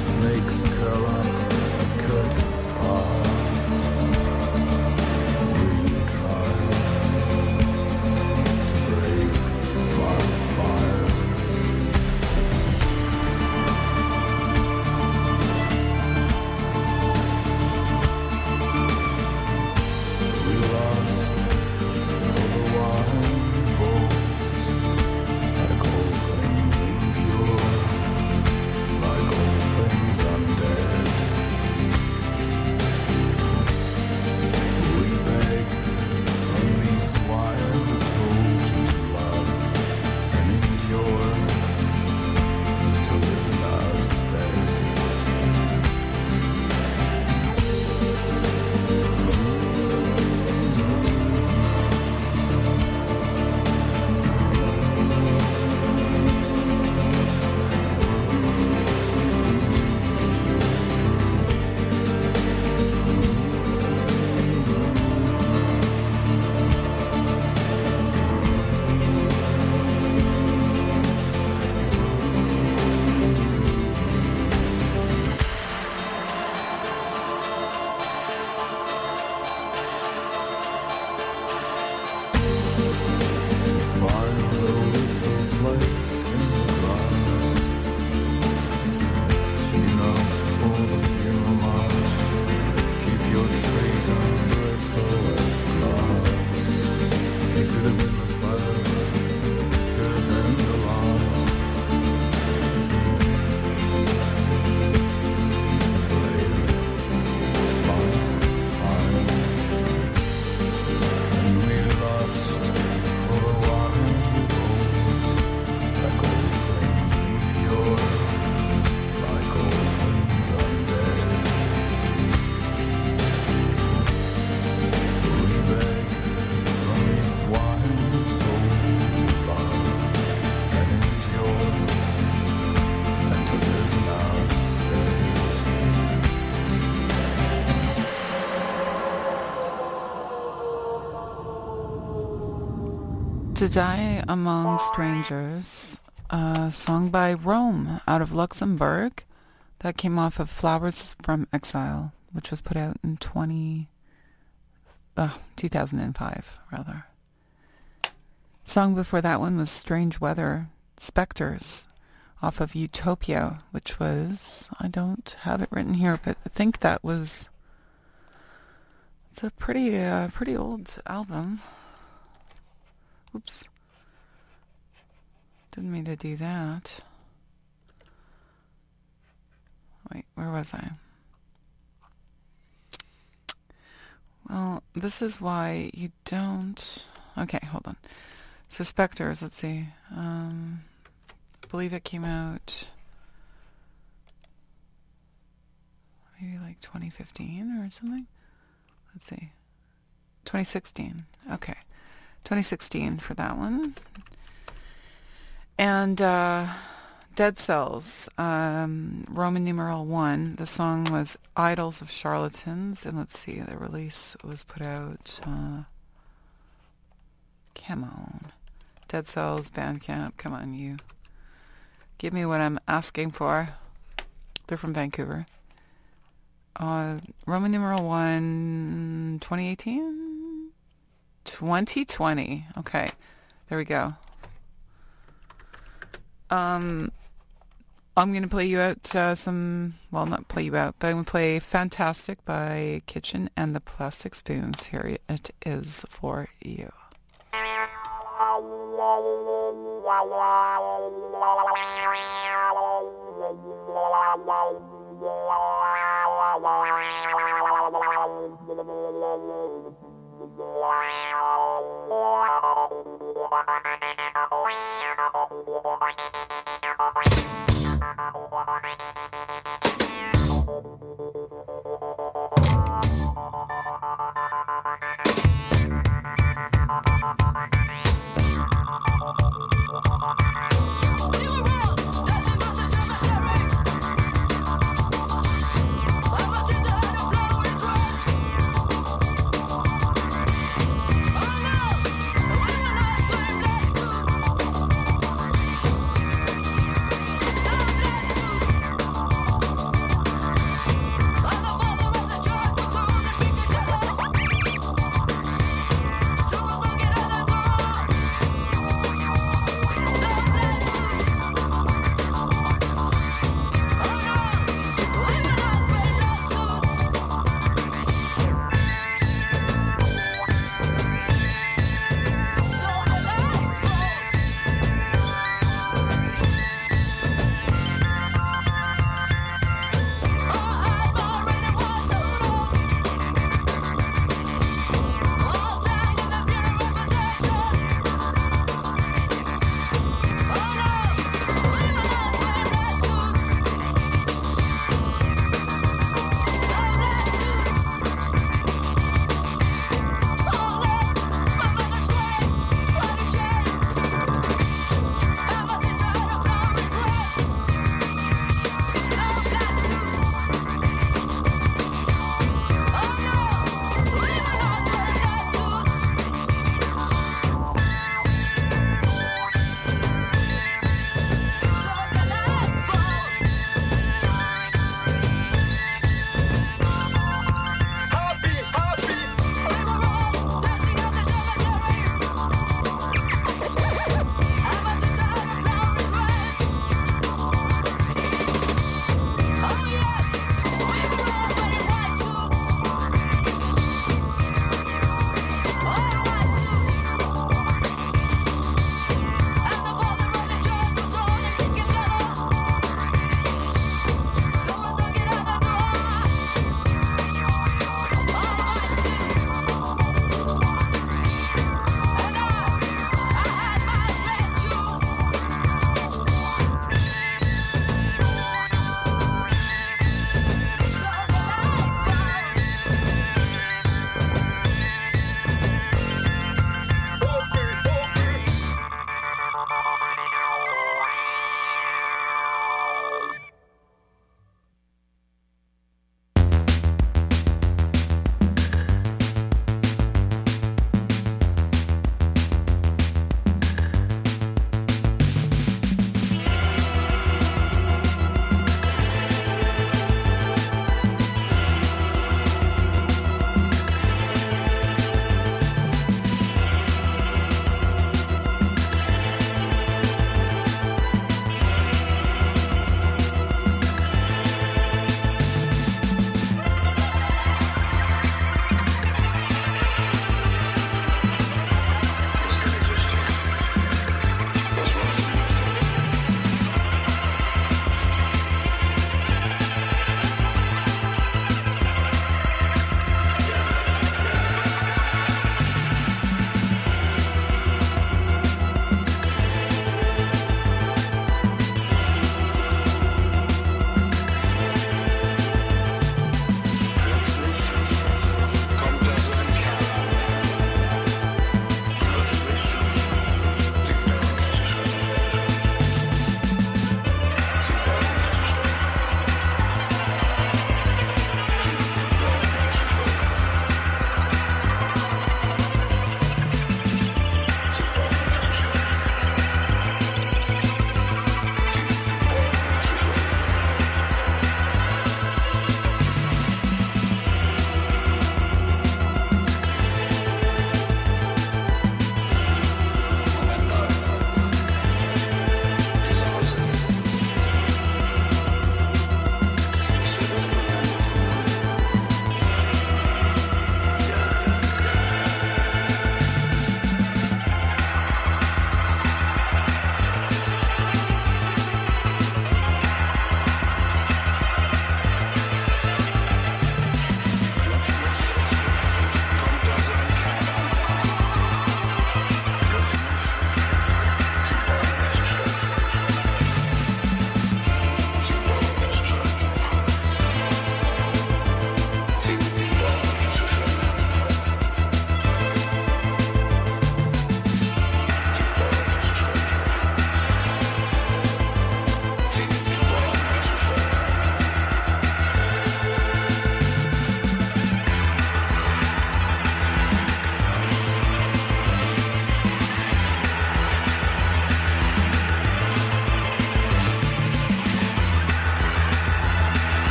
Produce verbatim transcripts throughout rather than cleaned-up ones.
To Die Among Strangers, a song by Rome out of Luxembourg that came off of Flowers from Exile, which was put out in twenty, uh, two thousand five, rather. Song before that one was Strange Weather, Spectres, off of Utopia, which was, I don't have it written here, but I think that was, it's a pretty, uh, pretty old album. Oops. Didn't mean to do that. Wait, where was I? Well, this is why you don't... Okay, hold on. So Spectres, let's see. Um, I believe it came out maybe like twenty fifteen or something. Let's see. twenty sixteen. Okay. twenty sixteen for that one. And uh, Dead Cells, um, Roman numeral one. The song was Idols of Charlatans. And let's see, the release was put out... Uh, come on. Dead Cells, Bandcamp, come on, you. Give me what I'm asking for. They're from Vancouver. Uh, Roman numeral one, twenty eighteen? twenty twenty. Okay, there we go. Um, I'm going to play you out uh, some, well, not play you out, but I'm going to play Fantastic by Kitchen and the Plastic Spoons. Here it is for you.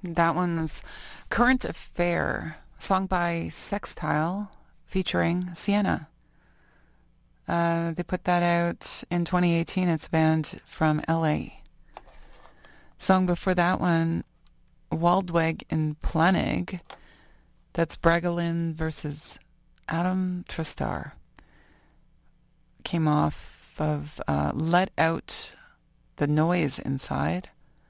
That one's Current Affair, song by Sextile featuring Sienna. Uh, they put that out in twenty eighteen. It's a band from L A. Song before that one, Waldweg in Planig. That's Bregalin versus Adam Tristar. Came off of uh, Let Out the Noise Inside.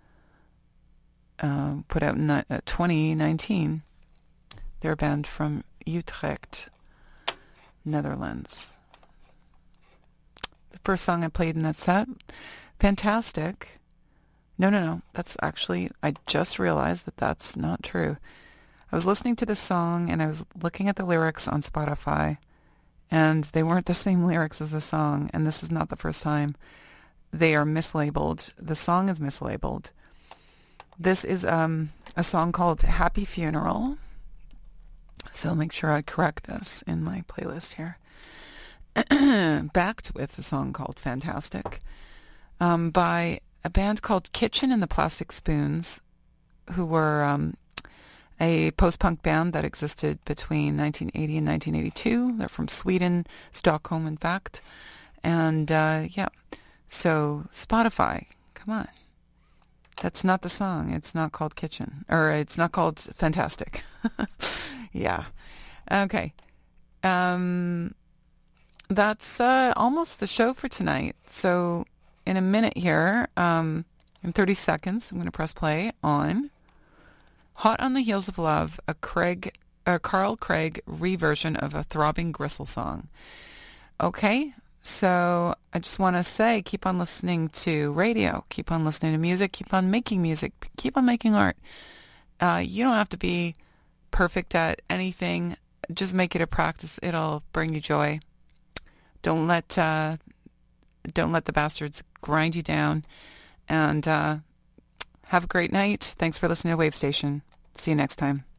Uh, put out in uh, twenty nineteen. They're a band from Utrecht, Netherlands. The first song I played in that set, Fantastic. No, no, no. That's actually, I just realized that that's not true. I was listening to this song and I was looking at the lyrics on Spotify, and they weren't the same lyrics as the song, and this is not the first time. They are mislabeled. The song is mislabeled. This is um, a song called Happy Funeral. So I'll make sure I correct this in my playlist here. Backed with a song called Fantastic um, by a band called Kitchen and the Plastic Spoons, who were um, a post-punk band that existed between nineteen eighty and nineteen eighty-two. They're from Sweden, Stockholm, in fact. And, uh, yeah, so Spotify, come on. That's not the song. It's not called Kitchen. Or it's not called Fantastic. Yeah. Okay. Um, that's uh, almost the show for tonight. So in a minute here, um, in thirty seconds, I'm going to press play on Hot on the Heels of Love, a Craig, a Carl Craig reversion of a Throbbing Gristle song. Okay. So I just want to say, keep on listening to radio, keep on listening to music, keep on making music, keep on making art. Uh, you don't have to be perfect at anything. Just make it a practice. It'll bring you joy. Don't let uh, don't let the bastards grind you down. And uh, have a great night. Thanks for listening to Wave Station. See you next time.